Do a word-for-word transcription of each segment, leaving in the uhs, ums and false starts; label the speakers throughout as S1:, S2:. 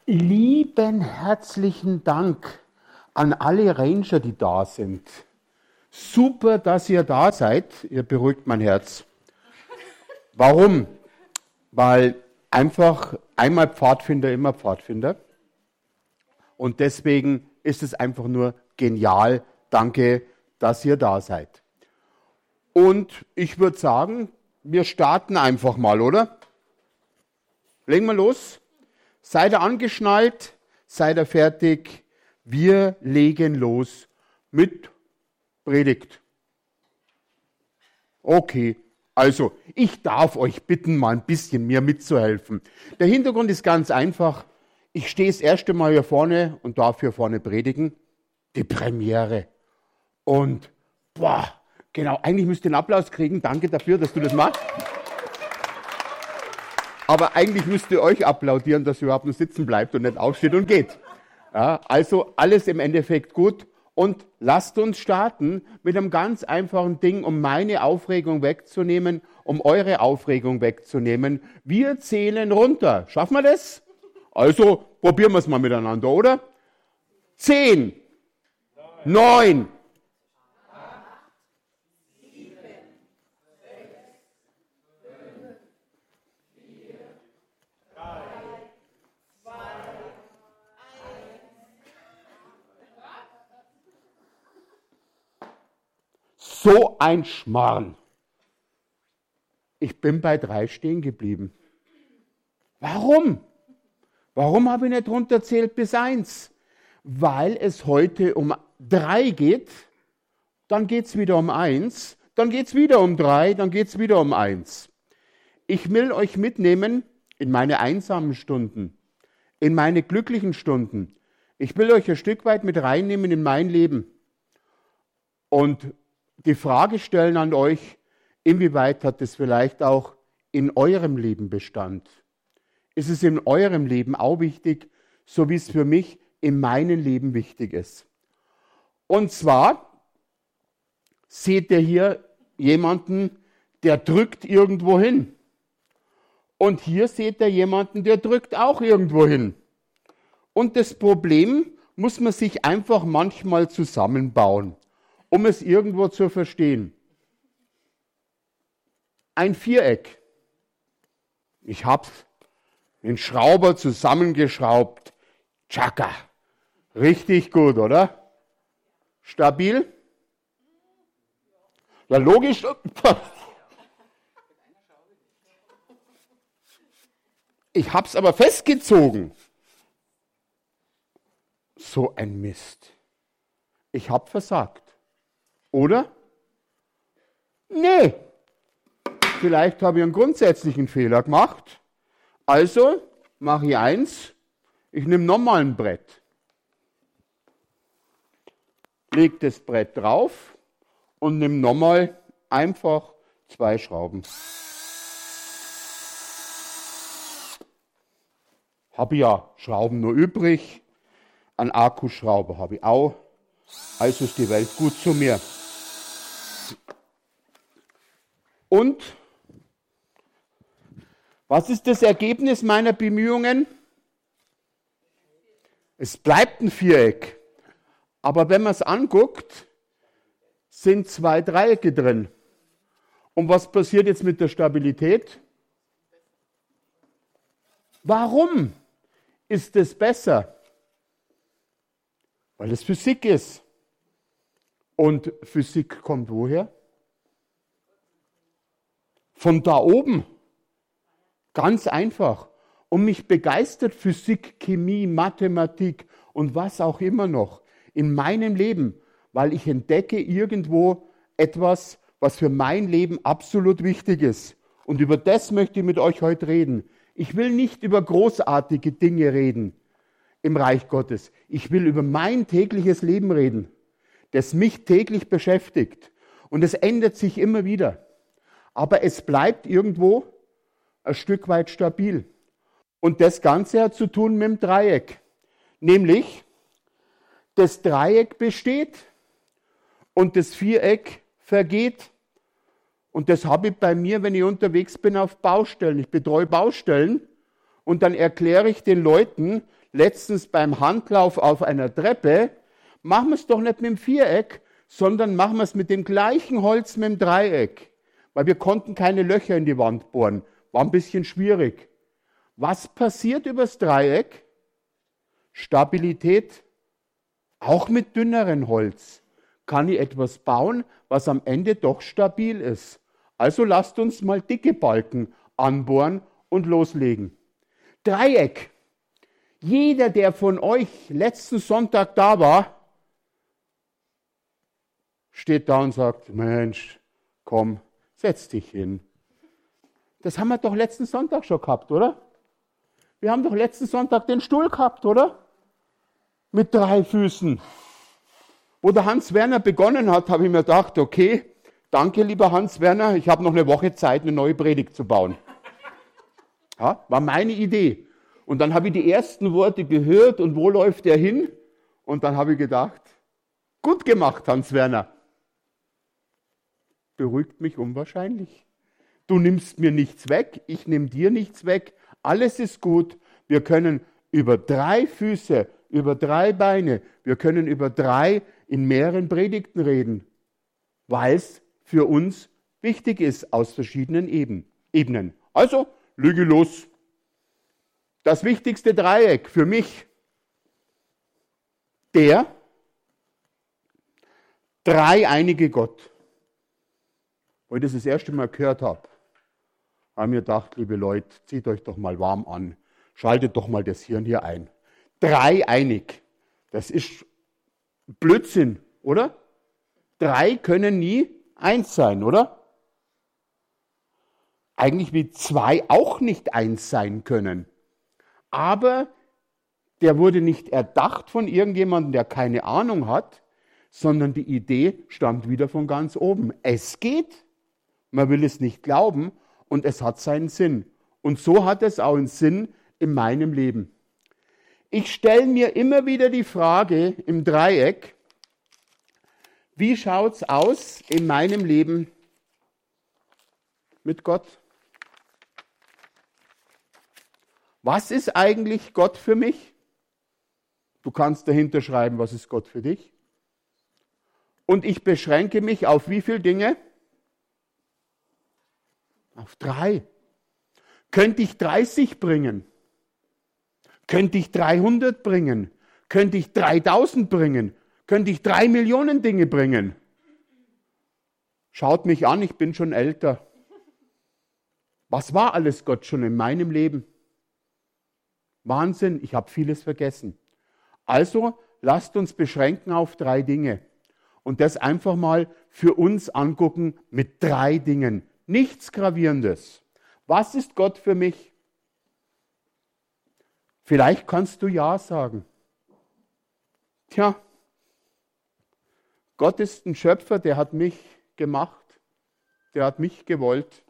S1: Lieben herzlichen Dank an alle Ranger, die da sind. Super, dass ihr da seid. Ihr beruhigt mein Herz. Warum? Weil einfach einmal Pfadfinder, immer Pfadfinder. Und deswegen ist es einfach nur genial. Danke, dass ihr da seid. Und ich würde sagen, wir starten einfach mal, oder? Legen wir los. Seid ihr angeschnallt? Seid ihr fertig? Wir legen los mit Predigt. Okay, also ich darf euch bitten, mal ein bisschen mir mitzuhelfen. Der Hintergrund ist ganz einfach. Ich stehe das erste Mal hier vorne und darf hier vorne predigen. Die Premiere. Und, boah, genau, eigentlich müsst ihr einen Applaus kriegen. Danke dafür, dass du das machst. Aber eigentlich müsst ihr euch applaudieren, dass ihr überhaupt nur sitzen bleibt und nicht aufsteht und geht. Ja, also alles im Endeffekt gut. Und lasst uns starten mit einem ganz einfachen Ding, um meine Aufregung wegzunehmen, um eure Aufregung wegzunehmen. Wir zählen runter. Schaffen wir das? Also probieren wir es mal miteinander, oder? Zehn, neun, so ein Schmarrn. Ich bin bei drei stehen geblieben. Warum? Warum habe ich nicht runterzählt bis eins? Weil es heute um drei geht, dann geht es wieder um eins, dann geht es wieder um drei, dann geht es wieder um eins. Ich will euch mitnehmen in meine einsamen Stunden, in meine glücklichen Stunden. Ich will euch ein Stück weit mit reinnehmen in mein Leben. Und die Frage stellen an euch, inwieweit hat es vielleicht auch in eurem Leben Bestand? Ist es in eurem Leben auch wichtig, so wie es für mich in meinem Leben wichtig ist? Und zwar seht ihr hier jemanden, der drückt irgendwo hin. Und hier seht ihr jemanden, der drückt auch irgendwo hin. Und das Problem muss man sich einfach manchmal zusammenbauen, um es irgendwo zu verstehen. Ein Viereck. Ich habe den Schrauber zusammengeschraubt. Tschakka. Richtig gut, oder? Stabil? Ja, logisch. Ich habe es aber festgezogen. So ein Mist. Ich habe versagt. Oder? Nee. Vielleicht habe ich einen grundsätzlichen Fehler gemacht. Also mache ich eins. Ich nehme nochmal ein Brett. Lege das Brett drauf und nehme nochmal einfach zwei Schrauben. Habe ja Schrauben nur übrig. Einen Akkuschrauber habe ich auch. Also ist die Welt gut zu mir. Und was ist das Ergebnis meiner Bemühungen? Es bleibt ein Viereck. Aber wenn man es anguckt, sind zwei Dreiecke drin. Und was passiert jetzt mit der Stabilität? Warum ist es besser? Weil es Physik ist. Und Physik kommt woher? Von da oben. Ganz einfach. Und mich begeistert Physik, Chemie, Mathematik und was auch immer noch in meinem Leben, weil ich entdecke irgendwo etwas, was für mein Leben absolut wichtig ist. Und über das möchte ich mit euch heute reden. Ich will nicht über großartige Dinge reden im Reich Gottes. Ich will über mein tägliches Leben reden, das mich täglich beschäftigt. Und es ändert sich immer wieder. Aber es bleibt irgendwo ein Stück weit stabil. Und das Ganze hat zu tun mit dem Dreieck. Nämlich, das Dreieck besteht und das Viereck vergeht. Und das habe ich bei mir, wenn ich unterwegs bin auf Baustellen. Ich betreue Baustellen und dann erkläre ich den Leuten, letztens beim Handlauf auf einer Treppe, machen wir es doch nicht mit dem Viereck, sondern machen wir es mit dem gleichen Holz mit dem Dreieck. Weil wir konnten keine Löcher in die Wand bohren. War ein bisschen schwierig. Was passiert übers Dreieck? Stabilität. Auch mit dünnerem Holz kann ich etwas bauen, was am Ende doch stabil ist. Also lasst uns mal dicke Balken anbohren und loslegen. Dreieck. Jeder, der von euch letzten Sonntag da war, steht da und sagt, Mensch, komm, setz dich hin. Das haben wir doch letzten Sonntag schon gehabt, oder? Wir haben doch letzten Sonntag den Stuhl gehabt, oder? Mit drei Füßen. Wo der Hans-Werner begonnen hat, habe ich mir gedacht, okay, danke lieber Hans-Werner, ich habe noch eine Woche Zeit, eine neue Predigt zu bauen. Ja, war meine Idee. Und dann habe ich die ersten Worte gehört und wo läuft er hin? Und dann habe ich gedacht, gut gemacht, Hans-Werner. Beruhigt mich unwahrscheinlich. Du nimmst mir nichts weg, ich nehme dir nichts weg, alles ist gut. Wir können über drei Füße, über drei Beine, wir können über drei in mehreren Predigten reden, weil es für uns wichtig ist aus verschiedenen Ebenen. Also, lege los. Das wichtigste Dreieck für mich, der dreieinige Gott. Wo ich das das erste Mal gehört habe, habe ich mir gedacht, liebe Leute, zieht euch doch mal warm an, schaltet doch mal das Hirn hier ein. Dreieinig, das ist Blödsinn, oder? Drei können nie eins sein, oder? Eigentlich wie zwei auch nicht eins sein können. Aber der wurde nicht erdacht von irgendjemandem, der keine Ahnung hat, sondern die Idee stammt wieder von ganz oben. Es geht, man will es nicht glauben und es hat seinen Sinn. Und so hat es auch einen Sinn in meinem Leben. Ich stelle mir immer wieder die Frage im Dreieck, wie schaut es aus in meinem Leben mit Gott? Was ist eigentlich Gott für mich? Du kannst dahinter schreiben, was ist Gott für dich? Und ich beschränke mich auf wie viele Dinge? Auf drei. Könnte ich dreißig bringen? Könnte ich dreihundert bringen? Könnte ich dreitausend bringen? Könnte ich drei Millionen Dinge bringen? Schaut mich an, ich bin schon älter. Was war alles Gott schon in meinem Leben? Wahnsinn, ich habe vieles vergessen. Also lasst uns beschränken auf drei Dinge und das einfach mal für uns angucken mit drei Dingen. Nichts Gravierendes. Was ist Gott für mich? Vielleicht kannst du Ja sagen. Tja, Gott ist ein Schöpfer, der hat mich gemacht, der hat mich gewollt.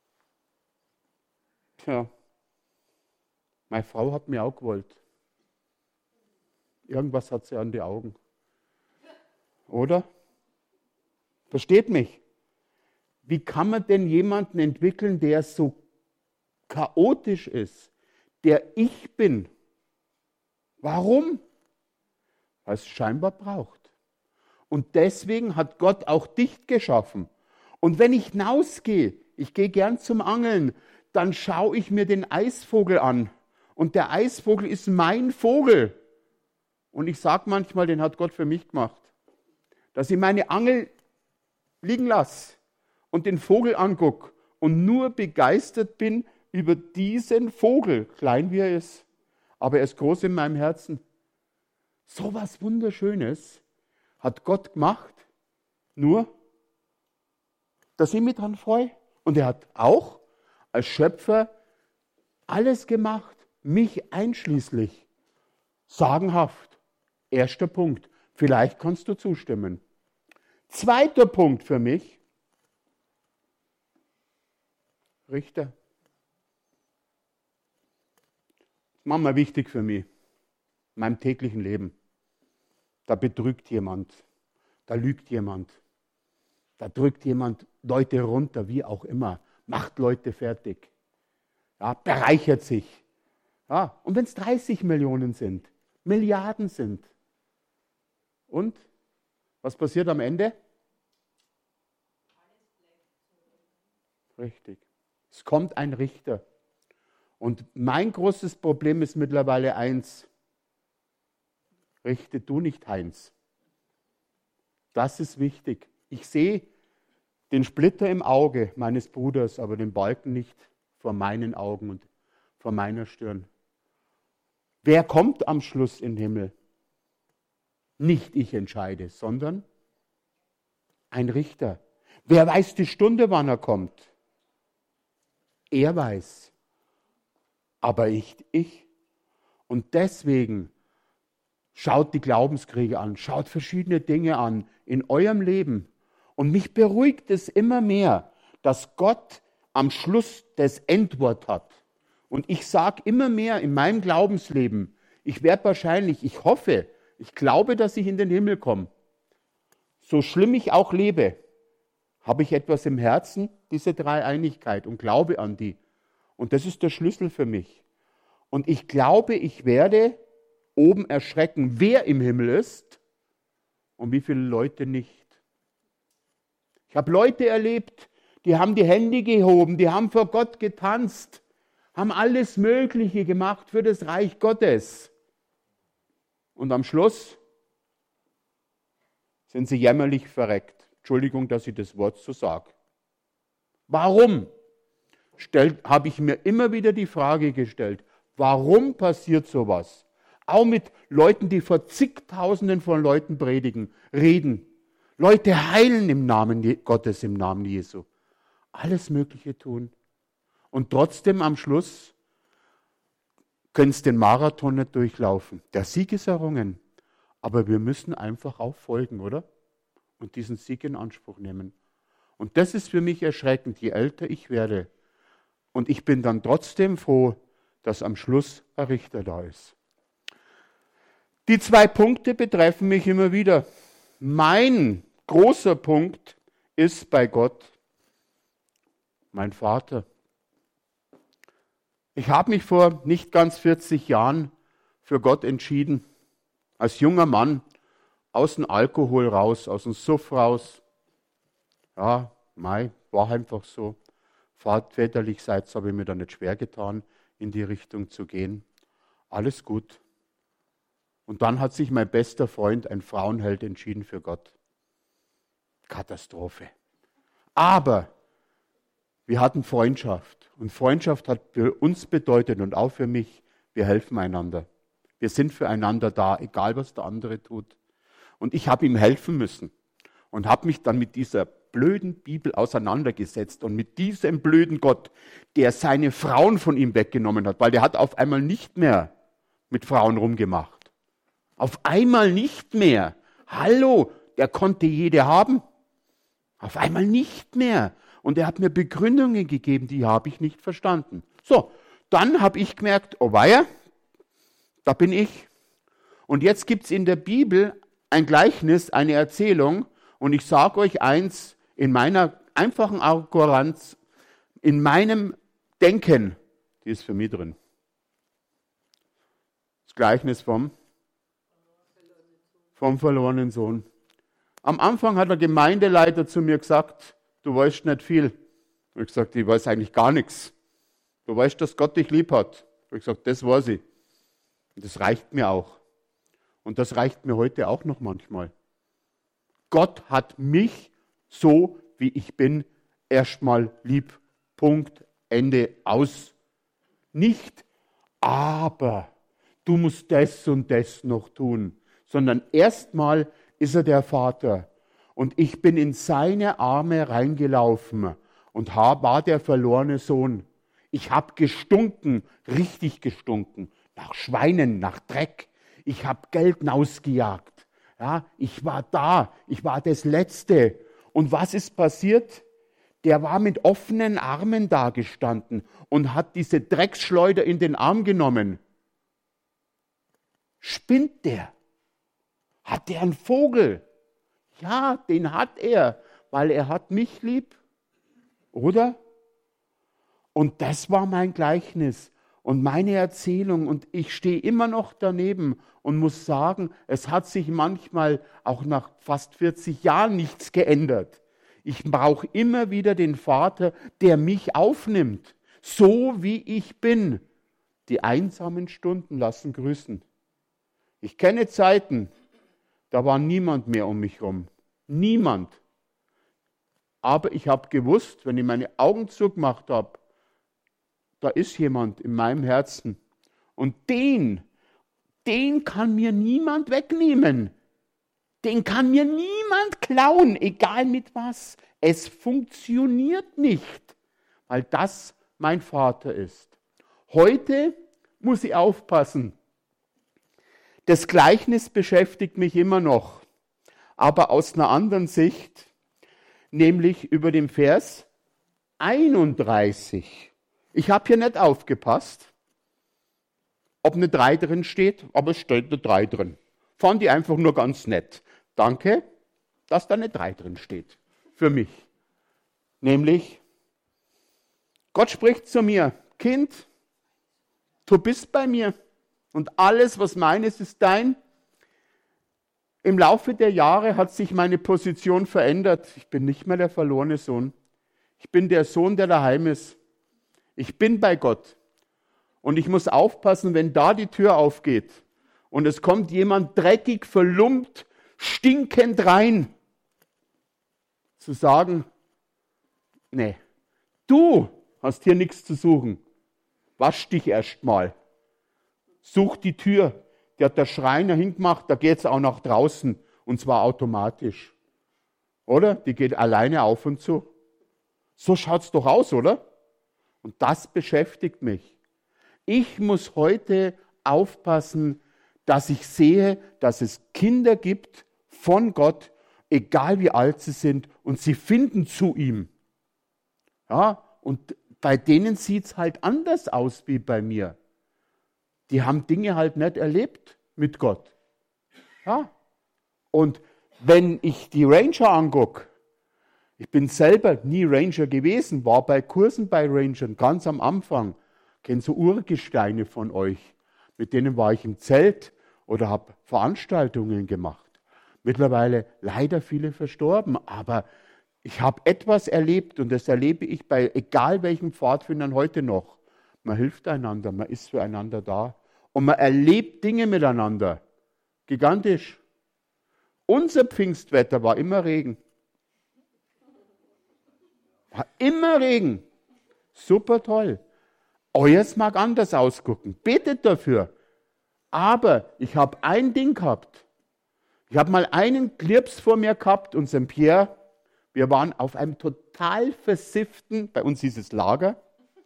S1: Tja, meine Frau hat mir auch gewollt. Irgendwas hat sie an die Augen. Oder? Versteht mich? Wie kann man denn jemanden entwickeln, der so chaotisch ist, der ich bin? Warum? Weil es scheinbar braucht. Und deswegen hat Gott auch dich geschaffen. Und wenn ich hinausgehe, ich gehe gern zum Angeln, dann schaue ich mir den Eisvogel an. Und der Eisvogel ist mein Vogel. Und ich sage manchmal, den hat Gott für mich gemacht. Dass ich meine Angel liegen lasse und den Vogel angucke und nur begeistert bin über diesen Vogel, klein wie er ist. Aber er ist groß in meinem Herzen. So was Wunderschönes hat Gott gemacht, nur, dass ich mich dran freue. Und er hat auch als Schöpfer alles gemacht, mich einschließlich. Sagenhaft. Erster Punkt. Vielleicht kannst du zustimmen. Zweiter Punkt für mich. Richter. Manchmal wichtig für mich. In meinem täglichen Leben. Da betrügt jemand. Da lügt jemand. Da drückt jemand Leute runter, wie auch immer. Macht Leute fertig. Ja, bereichert sich. Ja, und wenn es dreißig Millionen sind, Milliarden sind. Und was passiert am Ende? Richtig. Es kommt ein Richter. Und mein großes Problem ist mittlerweile eins. Richte du nicht Heinz. Das ist wichtig. Ich sehe den Splitter im Auge meines Bruders, aber den Balken nicht vor meinen Augen und vor meiner Stirn. Wer kommt am Schluss in den Himmel? Nicht ich entscheide, sondern ein Richter. Wer weiß die Stunde, wann er kommt? Er weiß. Aber ich, ich. Und deswegen schaut die Glaubenskriege an, schaut verschiedene Dinge an in eurem Leben. Und mich beruhigt es immer mehr, dass Gott am Schluss das Endwort hat. Und ich sage immer mehr in meinem Glaubensleben, ich werde wahrscheinlich, ich hoffe, ich glaube, dass ich in den Himmel komme. So schlimm ich auch lebe, habe ich etwas im Herzen, diese Dreieinigkeit, und glaube an die. Und das ist der Schlüssel für mich. Und ich glaube, ich werde oben erschrecken, wer im Himmel ist und wie viele Leute nicht. Ich habe Leute erlebt, die haben die Hände gehoben, die haben vor Gott getanzt, haben alles Mögliche gemacht für das Reich Gottes. Und am Schluss sind sie jämmerlich verreckt. Entschuldigung, dass ich das Wort so sage. Warum? Habe ich mir immer wieder die Frage gestellt, warum passiert sowas? Auch mit Leuten, die vor zigtausenden von Leuten predigen, reden. Leute heilen im Namen Gottes, im Namen Jesu. Alles Mögliche tun. Und trotzdem am Schluss können sie den Marathon nicht durchlaufen. Der Sieg ist errungen. Aber wir müssen einfach auch folgen, oder? Und diesen Sieg in Anspruch nehmen. Und das ist für mich erschreckend, je älter ich werde. Und ich bin dann trotzdem froh, dass am Schluss ein Richter da ist. Die zwei Punkte betreffen mich immer wieder. Mein großer Punkt ist bei Gott mein Vater. Ich habe mich vor nicht ganz vierzig Jahren für Gott entschieden. Als junger Mann, aus dem Alkohol raus, aus dem Suff raus. Ja, mei, war einfach so. Väterlichseits habe ich mir da nicht schwer getan, in die Richtung zu gehen. Alles gut. Und dann hat sich mein bester Freund, ein Frauenheld, entschieden für Gott. Katastrophe. Aber wir hatten Freundschaft. Und Freundschaft hat für uns bedeutet und auch für mich, wir helfen einander. Wir sind füreinander da, egal was der andere tut. Und ich habe ihm helfen müssen und habe mich dann mit dieser blöden Bibel auseinandergesetzt und mit diesem blöden Gott, der seine Frauen von ihm weggenommen hat, weil der hat auf einmal nicht mehr mit Frauen rumgemacht. Auf einmal nicht mehr. Hallo, der konnte jede haben. Auf einmal nicht mehr. Und er hat mir Begründungen gegeben, die habe ich nicht verstanden. So, dann habe ich gemerkt, oh weia, da bin ich. Und jetzt gibt es in der Bibel ein Gleichnis, eine Erzählung. Und ich sage euch eins, in meiner einfachen Arroganz, in meinem Denken, die ist für mich drin. Das Gleichnis vom, vom verlorenen Sohn. Am Anfang hat der Gemeindeleiter zu mir gesagt, du weißt nicht viel. Ich habe gesagt, ich weiß eigentlich gar nichts. Du weißt, dass Gott dich lieb hat. Ich habe gesagt, das weiß ich. Und das reicht mir auch. Und das reicht mir heute auch noch manchmal. Gott hat mich so, wie ich bin, erstmal lieb. Punkt, Ende, aus. Nicht, aber du musst das und das noch tun, sondern erstmal ist er der Vater. Und ich bin in seine Arme reingelaufen und war der verlorene Sohn. Ich habe gestunken, richtig gestunken, nach Schweinen, nach Dreck. Ich habe Geld ausgejagt. Ja, ich war da, ich war das Letzte. Und was ist passiert? Der war mit offenen Armen dagestanden und hat diese Drecksschleuder in den Arm genommen. Spinnt der? Hat der einen Vogel? Ja, den hat er, weil er hat mich lieb. Oder? Und das war mein Gleichnis. und meine Erzählung und ich stehe immer noch daneben und muss sagen, es hat sich manchmal auch nach fast vierzig Jahren nichts geändert. Ich brauche immer wieder den Vater, der mich aufnimmt, so wie ich bin. Die einsamen Stunden lassen grüßen. Ich kenne Zeiten, da war niemand mehr um mich herum. Niemand. Aber ich habe gewusst, wenn ich meine Augen zugemacht habe, da ist jemand in meinem Herzen. Und den, den kann mir niemand wegnehmen. Den kann mir niemand klauen, egal mit was. Es funktioniert nicht, weil das mein Vater ist. Heute muss ich aufpassen. Das Gleichnis beschäftigt mich immer noch, aber aus einer anderen Sicht, nämlich über den Vers einunddreißig. Ich habe hier nicht aufgepasst, ob eine drei drin steht, aber es steht eine drei drin. Fand ich einfach nur ganz nett. Danke, dass da eine drei drin steht. Für mich. Nämlich, Gott spricht zu mir, Kind, du bist bei mir und alles, was meines, ist dein. Im Laufe der Jahre hat sich meine Position verändert. Ich bin nicht mehr der verlorene Sohn. Ich bin der Sohn, der daheim ist. Ich bin bei Gott. Und ich muss aufpassen, wenn da die Tür aufgeht und es kommt jemand dreckig, verlumpt, stinkend rein, zu sagen, nee, du hast hier nichts zu suchen. Wasch dich erst mal. Such die Tür. Die hat der Schreiner hingemacht, da geht es auch nach draußen. Und zwar automatisch. Oder? Die geht alleine auf und zu. So schaut es doch aus, oder? Und das beschäftigt mich. Ich muss heute aufpassen, dass ich sehe, dass es Kinder gibt von Gott, egal wie alt sie sind, und sie finden zu ihm. Ja, und bei denen sieht es halt anders aus wie bei mir. Die haben Dinge halt nicht erlebt mit Gott. Ja, und wenn ich die Ranger angucke, ich bin selber nie Ranger gewesen, war bei Kursen bei Rangern ganz am Anfang. Kennt so Urgesteine von euch. Mit denen war ich im Zelt oder habe Veranstaltungen gemacht. Mittlerweile leider viele verstorben, aber ich habe etwas erlebt und das erlebe ich bei egal welchen Pfadfindern heute noch. Man hilft einander, man ist füreinander da und man erlebt Dinge miteinander. Gigantisch. Unser Pfingstwetter war immer Regen. War immer Regen. Super toll. Euers mag anders ausgucken. Betet dafür. Aber ich habe ein Ding gehabt. Ich habe mal einen Klirps vor mir gehabt, unseren Pierre. Wir waren auf einem total versifften, bei uns hieß es Lager.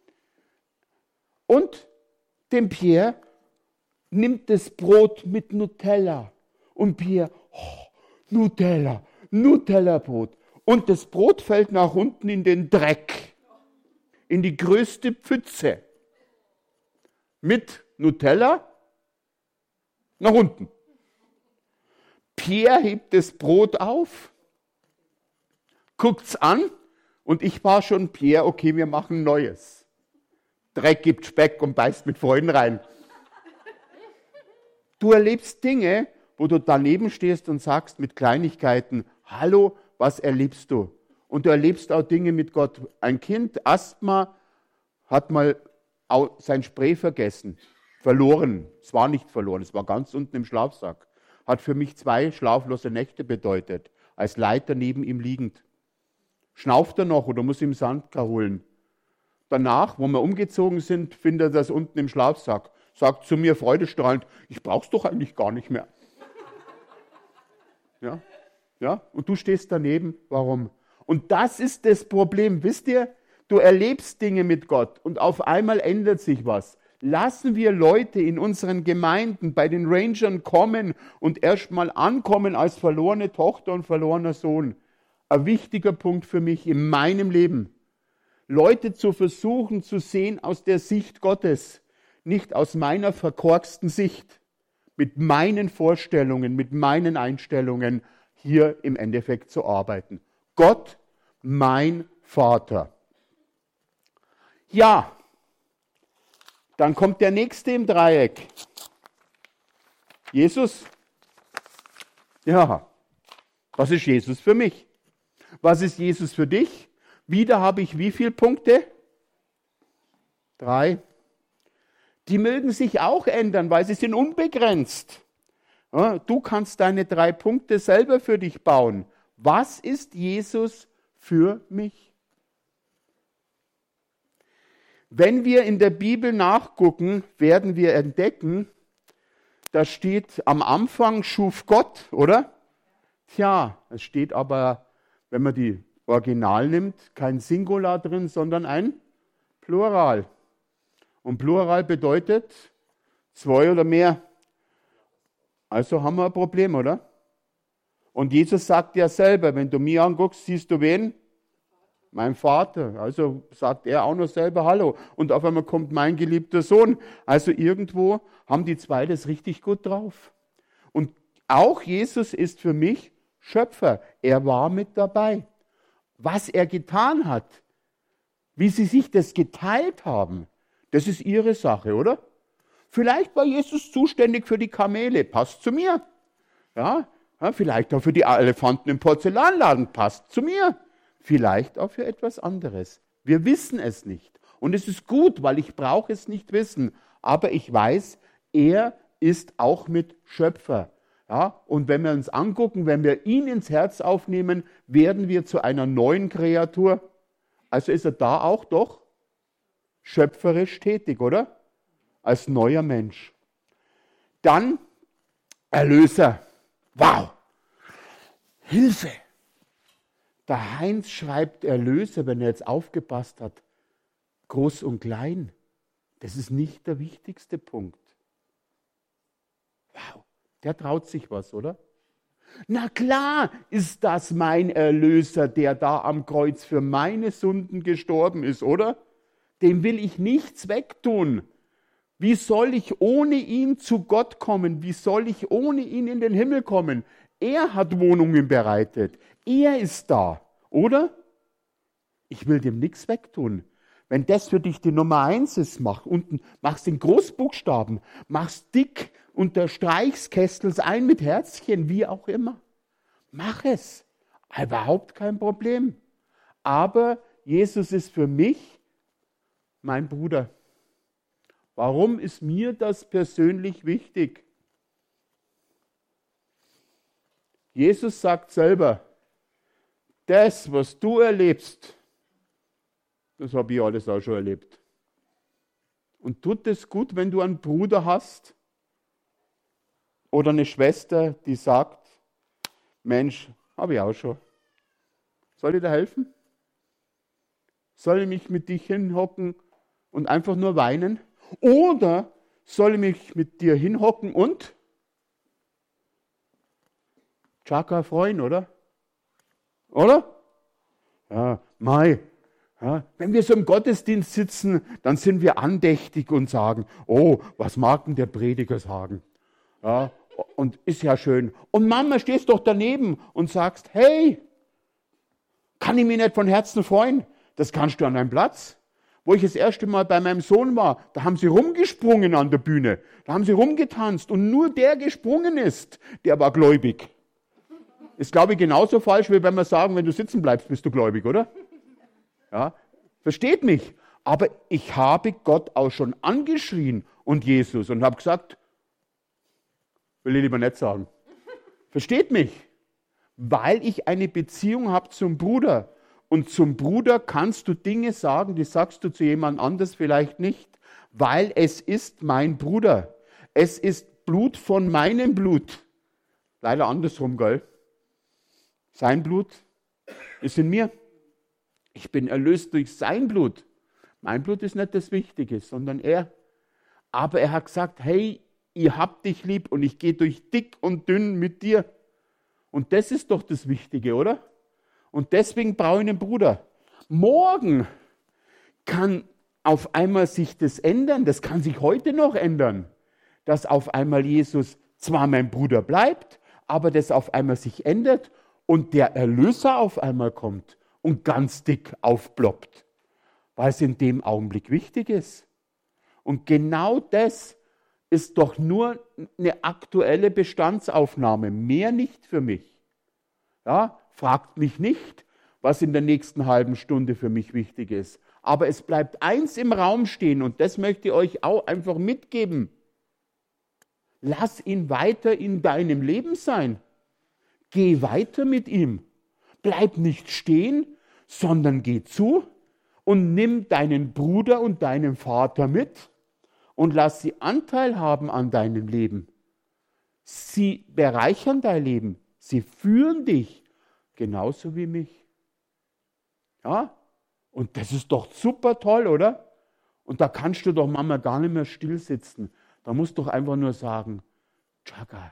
S1: Und dem Pierre nimmt das Brot mit Nutella. Und Pierre, oh, Nutella, Nutella-Brot. Und das Brot fällt nach unten in den Dreck. In die größte Pfütze. Mit Nutella nach unten. Pierre hebt das Brot auf, guckt's an und ich war schon, Pierre, okay, wir machen Neues. Dreck gibt Speck und beißt mit Freunden rein. Du erlebst Dinge, wo du daneben stehst und sagst mit Kleinigkeiten, hallo, was erlebst du? Und du erlebst auch Dinge mit Gott. Ein Kind, Asthma, hat mal sein Spray vergessen, verloren. Es war nicht verloren, es war ganz unten im Schlafsack. Hat für mich zwei schlaflose Nächte bedeutet, als Leiter neben ihm liegend. Schnauft er noch oder muss ihm Sandka holen? Danach, wo wir umgezogen sind, findet er das unten im Schlafsack. Sagt zu mir freudestrahlend, ich brauch's doch eigentlich gar nicht mehr. Ja, ja, und du stehst daneben, warum? Und das ist das Problem, wisst ihr? Du erlebst Dinge mit Gott und auf einmal ändert sich was. Lassen wir Leute in unseren Gemeinden bei den Rangern kommen und erstmal ankommen als verlorene Tochter und verlorener Sohn. Ein wichtiger Punkt für mich in meinem Leben. Leute zu versuchen zu sehen aus der Sicht Gottes, nicht aus meiner verkorksten Sicht, mit meinen Vorstellungen, mit meinen Einstellungen hier im Endeffekt zu arbeiten. Gott, mein Vater. Ja, Dann kommt der nächste im Dreieck. Jesus. Ja, was ist Jesus für mich? Was ist Jesus für dich? Wieder habe ich wie viele Punkte? Drei. Die mögen sich auch ändern, weil sie sind unbegrenzt. Ja, du kannst deine drei Punkte selber für dich bauen. Was ist Jesus für mich? Wenn wir in der Bibel nachgucken, werden wir entdecken, da steht am Anfang schuf Gott, oder? Tja, es steht aber, wenn man die Original nimmt, kein Singular drin, sondern ein Plural. Und Plural bedeutet zwei oder mehr. Also haben wir ein Problem, oder? Und Jesus sagt ja selber, wenn du mich anguckst, siehst du wen? Mein Vater. Also sagt er auch noch selber Hallo. Und auf einmal kommt mein geliebter Sohn. Also irgendwo haben die zwei das richtig gut drauf. Und auch Jesus ist für mich Schöpfer. Er war mit dabei. Was er getan hat, wie sie sich das geteilt haben, das ist ihre Sache, oder? Vielleicht war Jesus zuständig für die Kamele, passt zu mir. Ja, ja, vielleicht auch für die Elefanten im Porzellanladen, passt zu mir. Vielleicht auch für etwas anderes. Wir wissen es nicht. Und es ist gut, weil ich brauche es nicht wissen. Aber ich weiß, er ist auch mit Schöpfer. Ja, und wenn wir uns angucken, wenn wir ihn ins Herz aufnehmen, werden wir zu einer neuen Kreatur. Also ist er da auch doch schöpferisch tätig, oder? Als neuer Mensch. Dann Erlöser. Wow! Hilfe! Der Heinz schreibt Erlöser, wenn er jetzt aufgepasst hat. Groß und klein. Das ist nicht der wichtigste Punkt. Wow! Der traut sich was, oder? Na klar ist das mein Erlöser, der da am Kreuz für meine Sünden gestorben ist, oder? Dem will ich nichts wegtun. Wie soll ich ohne ihn zu Gott kommen? Wie soll ich ohne ihn in den Himmel kommen? Er hat Wohnungen bereitet. Er ist da, oder? Ich will dem nichts wegtun. Wenn das für dich die Nummer eins ist, mach unten, mach's in Großbuchstaben, mach's dick, unterstreich's, kästel's ein mit Herzchen, wie auch immer. Mach es. Überhaupt kein Problem. Aber Jesus ist für mich mein Bruder. Warum ist mir das persönlich wichtig? Jesus sagt selber, das, was du erlebst, das habe ich alles auch schon erlebt. Und tut es gut, wenn du einen Bruder hast oder eine Schwester, die sagt, Mensch, habe ich auch schon. Soll ich dir helfen? Soll ich mich mit dich hinhocken und einfach nur weinen? Oder soll ich mich mit dir hinhocken und Chaka freuen, oder? Oder? Ja, Mai. Ja, wenn wir so im Gottesdienst sitzen, dann sind wir andächtig und sagen, oh, was mag denn der Prediger sagen? Ja, und ist ja schön. Und Mama, stehst doch daneben und sagst, hey, kann ich mich nicht von Herzen freuen? Das kannst du an deinem Platz. Wo ich das erste Mal bei meinem Sohn war, da haben sie rumgesprungen an der Bühne. Da haben sie rumgetanzt und nur der gesprungen ist, der war gläubig. Ist, glaube ich, genauso falsch, wie wenn wir sagen, wenn du sitzen bleibst, bist du gläubig, oder? Ja, versteht mich. Aber ich habe Gott auch schon angeschrien und Jesus und habe gesagt, will ich lieber nicht sagen. Versteht mich? Weil ich eine Beziehung habe zum Bruder. Und zum Bruder kannst du Dinge sagen, die sagst du zu jemand anders vielleicht nicht, weil es ist mein Bruder. Es ist Blut von meinem Blut. Leider andersrum, gell? Sein Blut ist in mir. Ich bin erlöst durch sein Blut. Mein Blut ist nicht das Wichtige, sondern er. Aber er hat gesagt, hey, ich hab dich lieb und ich gehe durch dick und dünn mit dir. Und das ist doch das Wichtige, oder? Und deswegen brauche ich einen Bruder. Morgen kann auf einmal sich das ändern, das kann sich heute noch ändern, dass auf einmal Jesus zwar mein Bruder bleibt, aber das auf einmal sich ändert und der Erlöser auf einmal kommt und ganz dick aufploppt, weil es in dem Augenblick wichtig ist. Und genau das ist doch nur eine aktuelle Bestandsaufnahme, mehr nicht für mich. Ja, fragt mich nicht, was in der nächsten halben Stunde für mich wichtig ist. Aber es bleibt eins im Raum stehen und das möchte ich euch auch einfach mitgeben. Lass ihn weiter in deinem Leben sein. Geh weiter mit ihm. Bleib nicht stehen, sondern geh zu und nimm deinen Bruder und deinen Vater mit und lass sie Anteil haben an deinem Leben. Sie bereichern dein Leben. Sie führen dich genauso wie mich. Ja? Und das ist doch super toll, oder? Und da kannst du doch Mama gar nicht mehr still sitzen. Da musst du doch einfach nur sagen, Chaga,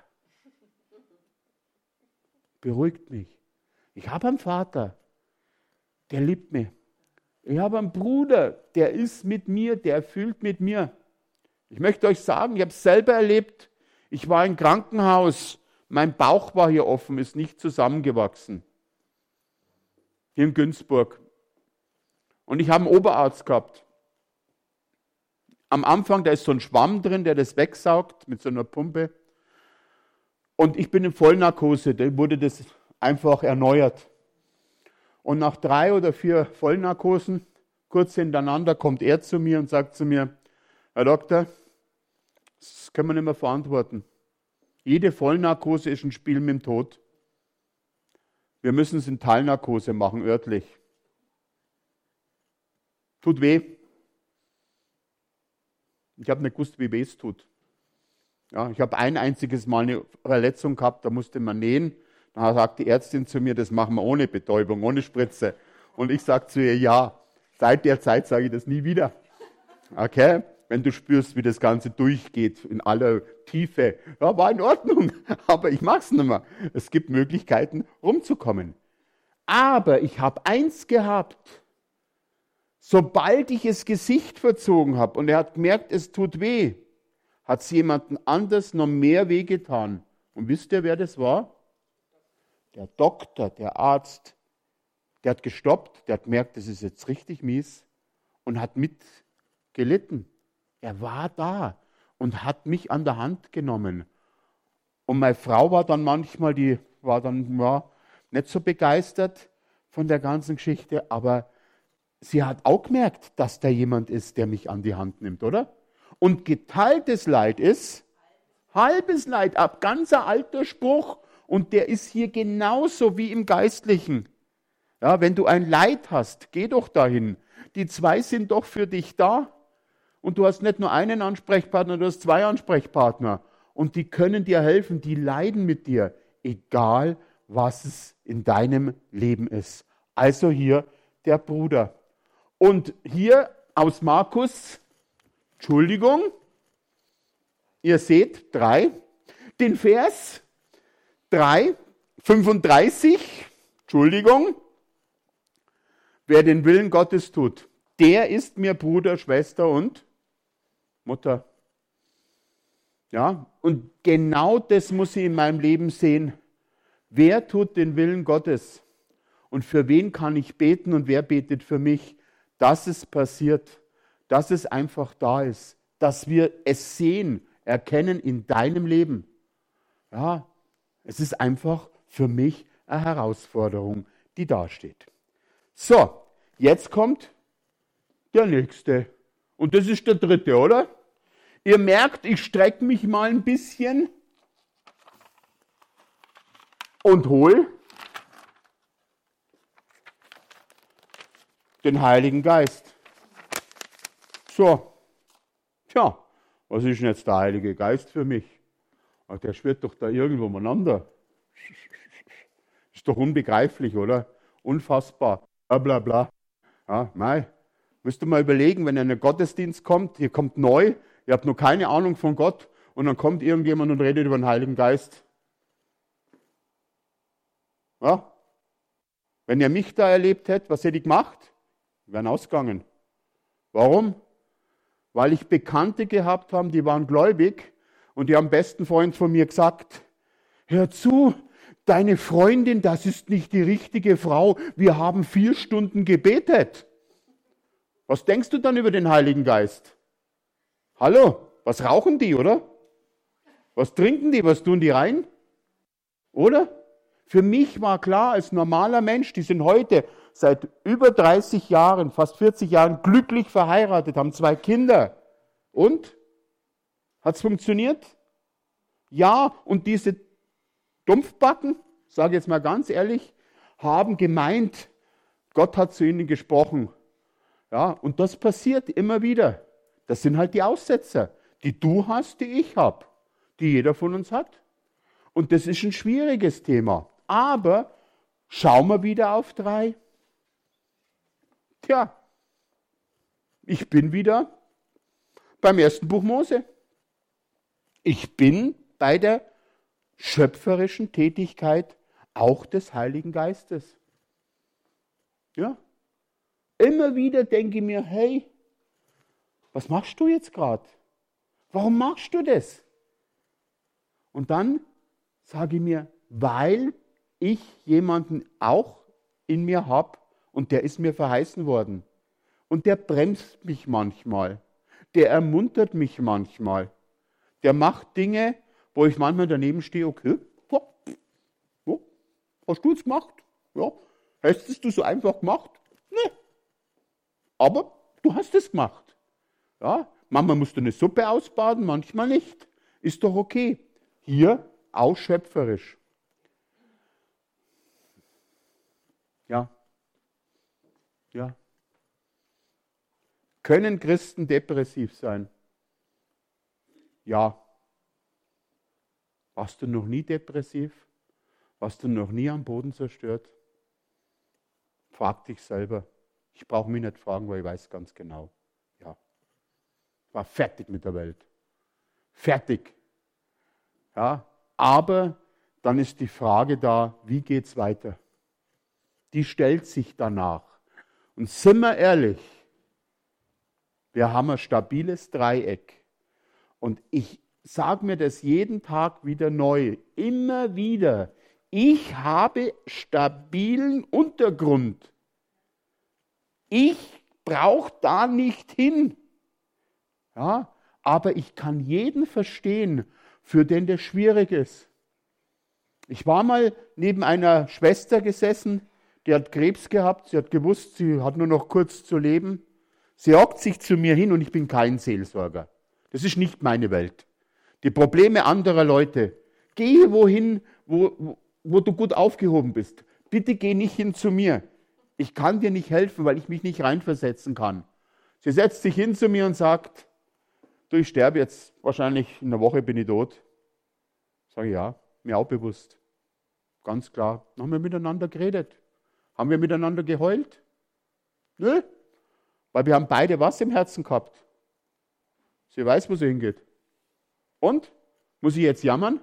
S1: beruhigt mich. Ich habe einen Vater, der liebt mich. Ich habe einen Bruder, der ist mit mir, der fühlt mit mir. Ich möchte euch sagen, ich habe es selber erlebt. Ich war im Krankenhaus, mein Bauch war hier offen, ist nicht zusammengewachsen. Hier in Günzburg. Und ich habe einen Oberarzt gehabt. Am Anfang, da ist so ein Schwamm drin, der das wegsaugt mit so einer Pumpe. Und ich bin in Vollnarkose, da wurde das einfach erneuert. Und nach drei oder vier Vollnarkosen, kurz hintereinander, kommt er zu mir und sagt zu mir, Herr Doktor, das können wir nicht mehr verantworten. Jede Vollnarkose ist ein Spiel mit dem Tod. Wir müssen es in Teilnarkose machen, örtlich. Tut weh. Ich habe nicht gewusst, wie weh es tut. Ja, ich habe ein einziges Mal eine Verletzung gehabt, da musste man nähen. Dann sagt die Ärztin zu mir, das machen wir ohne Betäubung, ohne Spritze. Und ich sage zu ihr, ja, seit der Zeit sage ich das nie wieder. Okay? Wenn du spürst, wie das Ganze durchgeht, in aller Tiefe. Ja, war in Ordnung, aber ich mache es nicht mehr. Es gibt Möglichkeiten, rumzukommen. Aber ich habe eins gehabt. Sobald ich das Gesicht verzogen habe und er hat gemerkt, es tut weh, hat es jemandem anders noch mehr wehgetan. Und wisst ihr, wer das war? Der Doktor, der Arzt. Der hat gestoppt, der hat gemerkt, das ist jetzt richtig mies und hat mitgelitten. Er war da und hat mich an der Hand genommen. Und meine Frau war dann manchmal, die war dann ja, nicht so begeistert von der ganzen Geschichte, aber sie hat auch gemerkt, dass da jemand ist, der mich an die Hand nimmt, oder? Und geteiltes Leid ist halbes Leid, ab ganzer alter Spruch. Und der ist hier genauso wie im Geistlichen. Ja, wenn du ein Leid hast, geh doch dahin. Die zwei sind doch für dich da. Und du hast nicht nur einen Ansprechpartner, du hast zwei Ansprechpartner. Und die können dir helfen, die leiden mit dir, egal was es in deinem Leben ist. Also hier der Bruder. Und hier aus Markus, Entschuldigung, ihr seht drei, den Vers drei, fünfunddreißig, Entschuldigung, wer den Willen Gottes tut, der ist mir Bruder, Schwester und Mutter. Ja, und genau das muss ich in meinem Leben sehen. Wer tut den Willen Gottes? Und für wen kann ich beten und wer betet für mich? Dass es passiert, dass es einfach da ist, dass wir es sehen, erkennen in deinem Leben. Ja, es ist einfach für mich eine Herausforderung, die dasteht. So, jetzt kommt der nächste. Und das ist der dritte, oder? Ihr merkt, ich strecke mich mal ein bisschen und hol den Heiligen Geist. So, tja, was ist denn jetzt der Heilige Geist für mich? Ach, der schwirrt doch da irgendwo umeinander. Ist doch unbegreiflich, oder? Unfassbar. Bla bla bla. Ja, mei. Müsst ihr mal überlegen, wenn ihr in einen Gottesdienst kommt, ihr kommt neu, ihr habt noch keine Ahnung von Gott und dann kommt irgendjemand und redet über den Heiligen Geist. Ja? Wenn ihr mich da erlebt hättet, was hätte ich gemacht? Wir wären ausgegangen. Warum? Weil ich Bekannte gehabt habe, die waren gläubig und die haben besten Freund von mir gesagt, hör zu, deine Freundin, das ist nicht die richtige Frau, wir haben vier Stunden gebetet. Was denkst du dann über den Heiligen Geist? Hallo, was rauchen die, oder? Was trinken die, was tun die rein? Oder? Für mich war klar, als normaler Mensch, die sind heute seit über dreißig Jahren, fast vierzig Jahren glücklich verheiratet, haben zwei Kinder. Und? Hat es funktioniert? Ja, und diese Dumpfbacken, sage jetzt mal ganz ehrlich, haben gemeint, Gott hat zu ihnen gesprochen. Ja, und das passiert immer wieder. Das sind halt die Aussetzer, die du hast, die ich habe, die jeder von uns hat. Und das ist ein schwieriges Thema. Aber schauen wir wieder auf drei. Tja, ich bin wieder beim ersten Buch Mose. Ich bin bei der schöpferischen Tätigkeit auch des Heiligen Geistes. Ja, immer wieder denke ich mir, hey, was machst du jetzt gerade? Warum machst du das? Und dann sage ich mir, weil ich jemanden auch in mir habe und der ist mir verheißen worden. Und der bremst mich manchmal. Der ermuntert mich manchmal. Der macht Dinge, wo ich manchmal daneben stehe, okay, ja, ja, hast du es gemacht? Ja. Hättest du so einfach gemacht? Nee. Aber du hast es gemacht. Ja, manchmal musst du eine Suppe ausbaden, manchmal nicht. Ist doch okay. Hier ausschöpferisch. Ja. Ja. Können Christen depressiv sein? Ja. Warst du noch nie depressiv? Warst du noch nie am Boden zerstört? Frag dich selber. Ich brauche mich nicht fragen, weil ich weiß ganz genau. Ja. War fertig mit der Welt. Fertig. Ja. Aber dann ist die Frage da, wie geht es weiter? Die stellt sich danach. Und sind wir ehrlich, wir haben ein stabiles Dreieck. Und ich sage mir das jeden Tag wieder neu, immer wieder. Ich habe stabilen Untergrund. Ich brauche da nicht hin. Ja, aber ich kann jeden verstehen, für den das schwierig ist. Ich war mal neben einer Schwester gesessen, die hat Krebs gehabt, sie hat gewusst, sie hat nur noch kurz zu leben. Sie hockt sich zu mir hin und ich bin kein Seelsorger. Das ist nicht meine Welt. Die Probleme anderer Leute. Gehe wohin, wo, wo, wo du gut aufgehoben bist. Bitte geh nicht hin zu mir. Ich kann dir nicht helfen, weil ich mich nicht reinversetzen kann. Sie setzt sich hin zu mir und sagt, du, ich sterbe jetzt, wahrscheinlich in einer Woche bin ich tot. Sage ich, ja, mir auch bewusst. Ganz klar. Dann haben wir miteinander geredet. Haben wir miteinander geheult? Nö. Weil wir haben beide was im Herzen gehabt. Sie weiß, wo sie hingeht. Und? Muss ich jetzt jammern?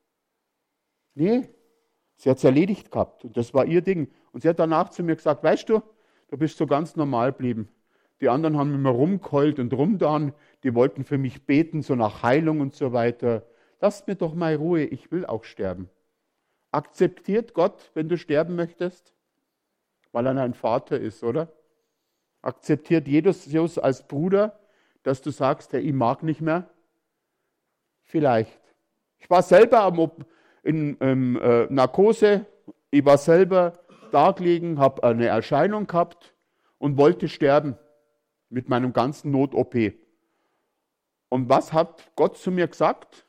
S1: Nee. Sie hat es erledigt gehabt. Und das war ihr Ding. Und sie hat danach zu mir gesagt, weißt du, du bist so ganz normal geblieben. Die anderen haben immer rumgeheult und rumgetan. Die wollten für mich beten, so nach Heilung und so weiter. Lasst mir doch mal Ruhe, ich will auch sterben. Akzeptiert Gott, wenn du sterben möchtest? Weil er ein Vater ist, oder? Akzeptiert Jesus als Bruder, dass du sagst, hey, ich mag nicht mehr? Vielleicht. Ich war selber in ähm, äh, Narkose, ich war selber da gelegen, habe eine Erscheinung gehabt und wollte sterben mit meinem ganzen Not-O P. Und was hat Gott zu mir gesagt?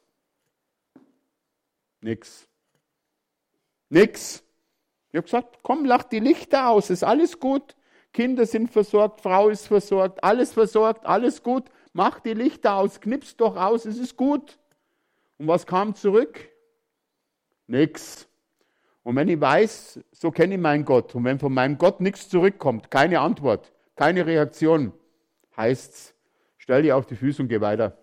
S1: Nix. Nix. Ich habe gesagt, komm, lach die Lichter aus, ist alles gut. Kinder sind versorgt, Frau ist versorgt, alles versorgt, alles gut. Mach die Lichter aus, knips doch aus, es ist gut. Und was kam zurück? Nix. Und wenn ich weiß, so kenne ich meinen Gott, und wenn von meinem Gott nichts zurückkommt, keine Antwort, keine Reaktion, heißt's, stell dich auf die Füße und geh weiter.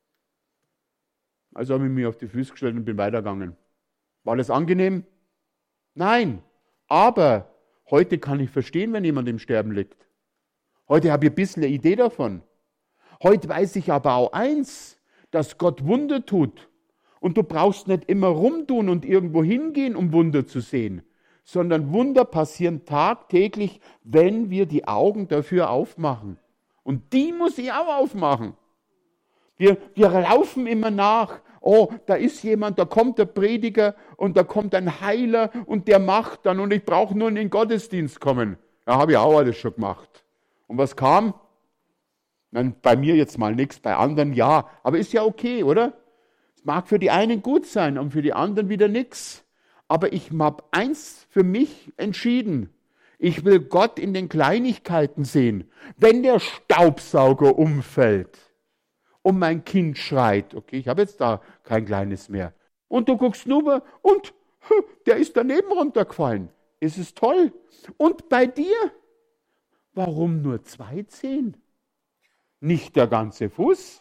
S1: Also habe ich mich auf die Füße gestellt und bin weitergegangen. War das angenehm? Nein. Aber heute kann ich verstehen, wenn jemand im Sterben liegt. Heute habe ich ein bisschen eine Idee davon. Heute weiß ich aber auch eins, dass Gott Wunder tut. Und du brauchst nicht immer rumtun und irgendwo hingehen, um Wunder zu sehen, sondern Wunder passieren tagtäglich, wenn wir die Augen dafür aufmachen. Und die muss ich auch aufmachen. Wir, wir laufen immer nach. Oh, da ist jemand, da kommt der Prediger und da kommt ein Heiler und der macht dann und ich brauche nur in den Gottesdienst kommen. Ja, habe ich auch alles schon gemacht. Und was kam? Nein, bei mir jetzt mal nichts, bei anderen ja. Aber ist ja okay, oder? Es mag für die einen gut sein und für die anderen wieder nichts. Aber ich habe eins für mich entschieden. Ich will Gott in den Kleinigkeiten sehen. Wenn der Staubsauger umfällt und mein Kind schreit, okay, ich habe jetzt da kein kleines mehr. Und du guckst nur und der ist daneben runtergefallen. Ist es toll? Und bei dir? Warum nur zwei Zehen? Nicht der ganze Fuß?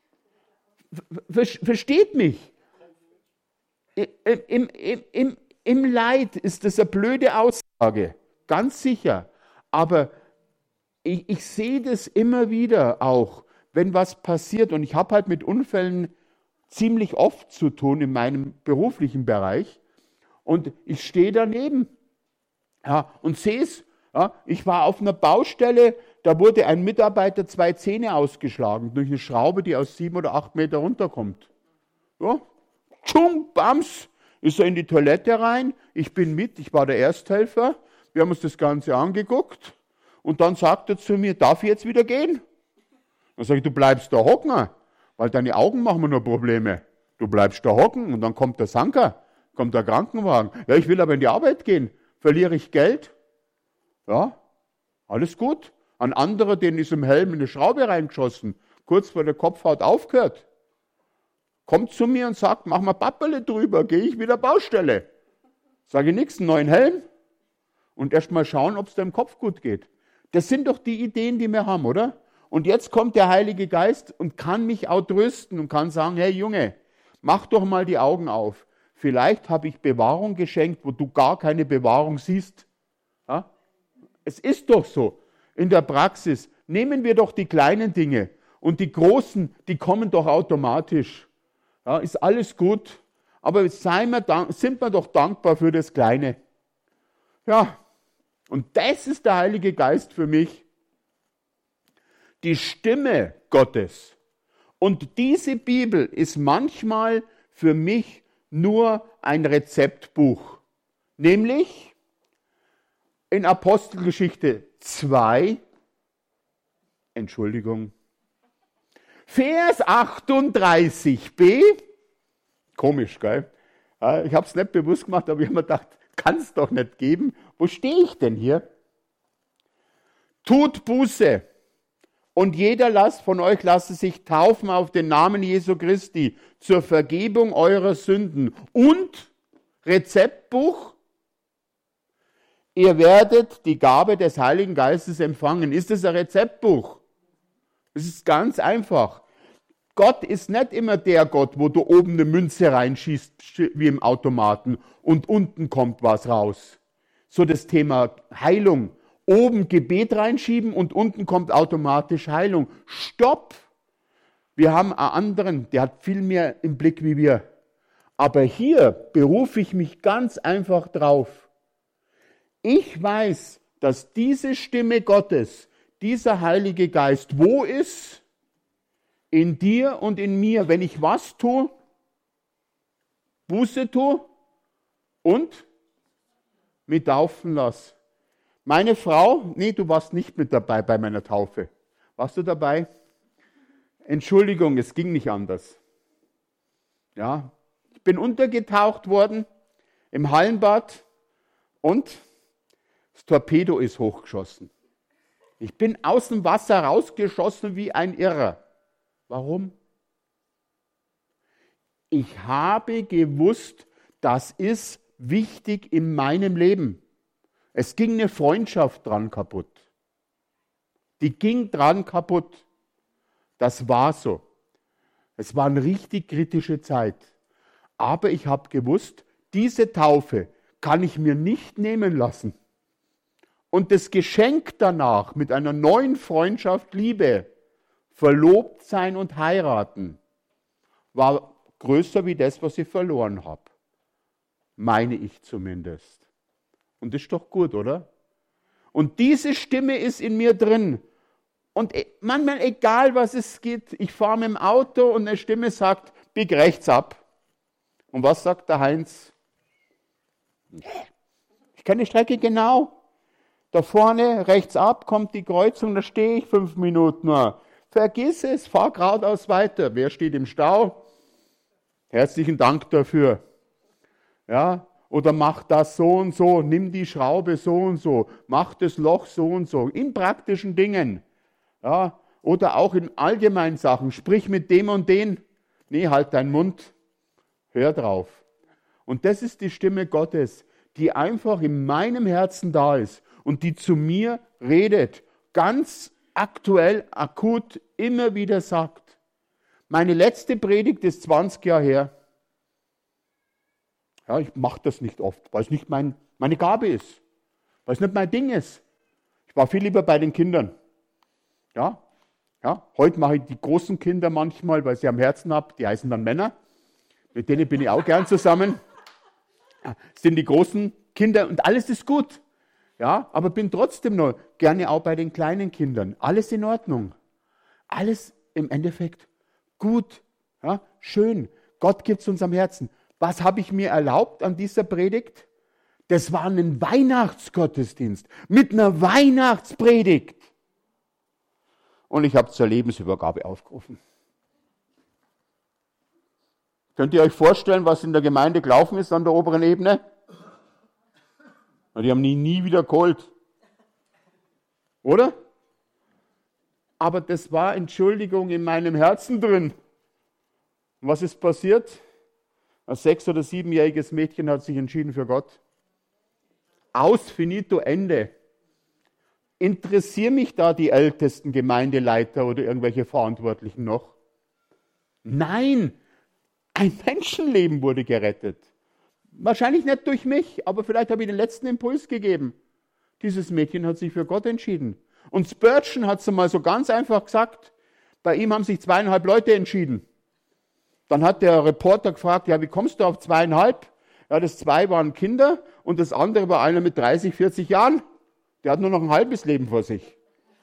S1: Versteht mich? Im, im, im, im Leid ist das eine blöde Aussage, ganz sicher. Aber ich, ich sehe das immer wieder auch, wenn was passiert. Und ich habe halt mit Unfällen ziemlich oft zu tun in meinem beruflichen Bereich. Und ich stehe daneben, ja, und sehe es. Ja, ich war auf einer Baustelle, da wurde ein Mitarbeiter zwei Zähne ausgeschlagen durch eine Schraube, die aus sieben oder acht Meter runterkommt. Ja, tschung, bams, ist er in die Toilette rein. Ich bin mit, ich war der Ersthelfer. Wir haben uns das Ganze angeguckt. Und dann sagt er zu mir, darf ich jetzt wieder gehen? Dann sage ich, du bleibst da hocken, weil deine Augen machen mir nur Probleme. Du bleibst da hocken und dann kommt der Sanker, kommt der Krankenwagen. Ja, ich will aber in die Arbeit gehen. Verliere ich Geld? Ja, alles gut. Ein anderer, den ist im Helm in eine Schraube reingeschossen, kurz vor der Kopfhaut aufgehört. Kommt zu mir und sagt, mach mal Papperle drüber, gehe ich wieder Baustelle. Sage ich nichts, einen neuen Helm und erst mal schauen, ob es deinem Kopf gut geht. Das sind doch die Ideen, die wir haben, oder? Und jetzt kommt der Heilige Geist und kann mich auch trösten und kann sagen, hey Junge, mach doch mal die Augen auf. Vielleicht habe ich Bewahrung geschenkt, wo du gar keine Bewahrung siehst. Ja? Es ist doch so. In der Praxis nehmen wir doch die kleinen Dinge und die großen, die kommen doch automatisch. Ja, ist alles gut, aber seien wir, sind wir doch dankbar für das Kleine. Ja, und das ist der Heilige Geist für mich. Die Stimme Gottes. Und diese Bibel ist manchmal für mich nur ein Rezeptbuch. Nämlich in Apostelgeschichte zwei, Entschuldigung, Vers achtunddreißig b, komisch, gell? Ich habe es nicht bewusst gemacht, aber ich habe mir gedacht, kann es doch nicht geben. Wo stehe ich denn hier? Tut Buße und jeder lasst von euch lasse sich taufen auf den Namen Jesu Christi zur Vergebung eurer Sünden. Und Rezeptbuch, ihr werdet die Gabe des Heiligen Geistes empfangen. Ist das ein Rezeptbuch? Es ist ganz einfach. Gott ist nicht immer der Gott, wo du oben eine Münze reinschießt, wie im Automaten, und unten kommt was raus. So das Thema Heilung. Oben Gebet reinschieben und unten kommt automatisch Heilung. Stopp! Wir haben einen anderen, der hat viel mehr im Blick wie wir. Aber hier berufe ich mich ganz einfach drauf. Ich weiß, dass diese Stimme Gottes, dieser Heilige Geist, wo ist? In dir und in mir. Wenn ich was tue? Buße tue und mich taufen lasse. Meine Frau, nee, du warst nicht mit dabei bei meiner Taufe. Warst du dabei? Entschuldigung, es ging nicht anders. Ja, ich bin untergetaucht worden im Hallenbad und das Torpedo ist hochgeschossen. Ich bin aus dem Wasser rausgeschossen wie ein Irrer. Warum? Ich habe gewusst, das ist wichtig in meinem Leben. Es ging eine Freundschaft dran kaputt. Die ging dran kaputt. Das war so. Es war eine richtig kritische Zeit. Aber ich habe gewusst, diese Taufe kann ich mir nicht nehmen lassen. Und das Geschenk danach mit einer neuen Freundschaft, Liebe, verlobt sein und heiraten, war größer wie das, was ich verloren habe. Meine ich zumindest. Und das ist doch gut, oder? Und diese Stimme ist in mir drin. Und manchmal, egal was es geht, ich fahre mit dem Auto und eine Stimme sagt, bieg rechts ab. Und was sagt der Heinz? Ich kenne die Strecke genau. Da vorne, rechts ab, kommt die Kreuzung, da stehe ich fünf Minuten nur. Vergiss es, fahr geradeaus weiter. Wer steht im Stau? Herzlichen Dank dafür. Ja, oder mach das so und so, nimm die Schraube so und so, mach das Loch so und so, in praktischen Dingen. Ja, oder auch in allgemeinen Sachen, sprich mit dem und den. Nee, halt deinen Mund, hör drauf. Und das ist die Stimme Gottes, die einfach in meinem Herzen da ist und die zu mir redet, ganz aktuell, akut, immer wieder sagt. Meine letzte Predigt ist zwanzig Jahre her. Ja, ich mache das nicht oft, weil es nicht mein, meine Gabe ist, weil es nicht mein Ding ist. Ich war viel lieber bei den Kindern. Ja, ja, heute mache ich die großen Kinder manchmal, weil ich sie am Herzen habe, die heißen dann Männer. Mit denen bin ich auch gern zusammen. Das sind die großen Kinder und alles ist gut. Ja, aber bin trotzdem noch gerne auch bei den kleinen Kindern. Alles in Ordnung. Alles im Endeffekt gut. Ja, schön. Gott gibt es uns am Herzen. Was habe ich mir erlaubt an dieser Predigt? Das war ein Weihnachtsgottesdienst mit einer Weihnachtspredigt. Und ich habe zur Lebensübergabe aufgerufen. Könnt ihr euch vorstellen, was in der Gemeinde gelaufen ist an der oberen Ebene? Die haben nie, nie wieder geholt. Oder? Aber das war Entschuldigung in meinem Herzen drin. Und was ist passiert? Ein sechs- oder siebenjähriges Mädchen hat sich entschieden für Gott. Aus, finito, Ende. Interessieren mich da die ältesten Gemeindeleiter oder irgendwelche Verantwortlichen noch? Nein, ein Menschenleben wurde gerettet. Wahrscheinlich nicht durch mich, aber vielleicht habe ich den letzten Impuls gegeben. Dieses Mädchen hat sich für Gott entschieden. Und Spurgeon hat es mal so ganz einfach gesagt, bei ihm haben sich zweieinhalb Leute entschieden. Dann hat der Reporter gefragt, ja, wie kommst du auf zweieinhalb? Ja, das zwei waren Kinder und das andere war einer mit dreißig, vierzig Jahren. Der hat nur noch ein halbes Leben vor sich.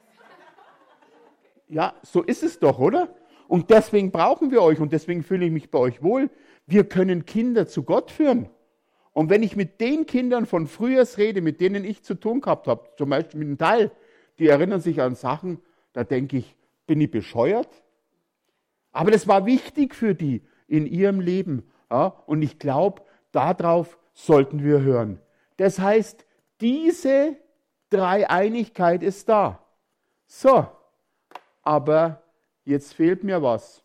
S1: Ja, so ist es doch, oder? Und deswegen brauchen wir euch und deswegen fühle ich mich bei euch wohl. Wir können Kinder zu Gott führen. Und wenn ich mit den Kindern von früher rede, mit denen ich zu tun gehabt habe, zum Beispiel mit einem Teil, die erinnern sich an Sachen, da denke ich, bin ich bescheuert? Aber das war wichtig für die in ihrem Leben. Ja? Und ich glaube, darauf sollten wir hören. Das heißt, diese Dreieinigkeit ist da. So, aber jetzt fehlt mir was.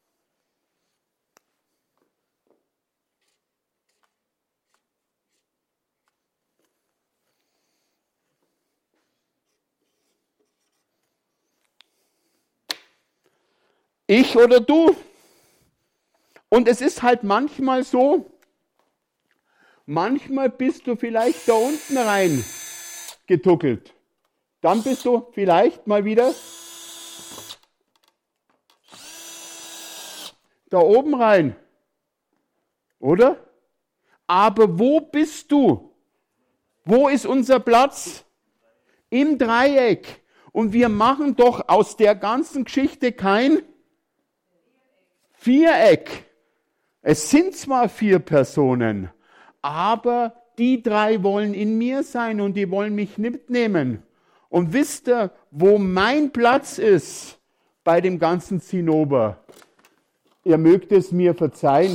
S1: Ich oder du? Und es ist halt manchmal so, manchmal bist du vielleicht da unten rein getuckelt. Dann bist du vielleicht mal wieder da oben rein. Oder? Aber wo bist du? Wo ist unser Platz? Im Dreieck. Und wir machen doch aus der ganzen Geschichte kein Viereck. Es sind zwar vier Personen, aber die drei wollen in mir sein und die wollen mich mitnehmen. Und wisst ihr, wo mein Platz ist bei dem ganzen Zinnober? Ihr mögt es mir verzeihen.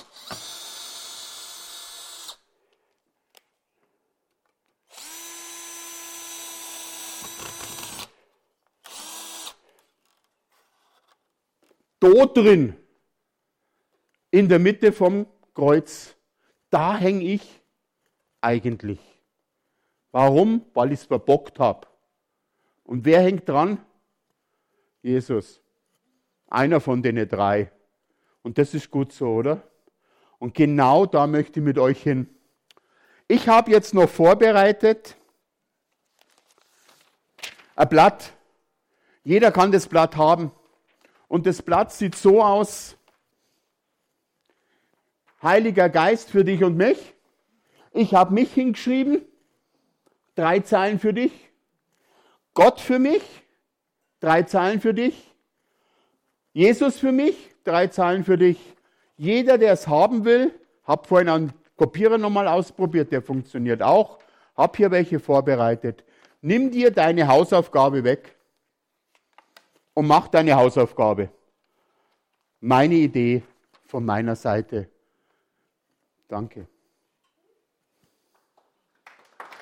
S1: Dort drin, in der Mitte vom Kreuz, da hänge ich eigentlich. Warum? Weil ich es verbockt habe. Und wer hängt dran? Jesus. Einer von den drei. Und das ist gut so, oder? Und genau da möchte ich mit euch hin. Ich habe jetzt noch vorbereitet ein Blatt. Jeder kann das Blatt haben. Und das Blatt sieht so aus. Heiliger Geist für dich und mich. Ich habe mich hingeschrieben. Drei Zeilen für dich. Gott für mich. drei Zahlen für dich. Jesus für mich, drei Zahlen für dich. Jeder, der es haben will, hab vorhin einen Kopierer nochmal ausprobiert, der funktioniert auch. Hab hier welche vorbereitet. Nimm dir deine Hausaufgabe weg und mach deine Hausaufgabe. Meine Idee von meiner Seite. Danke.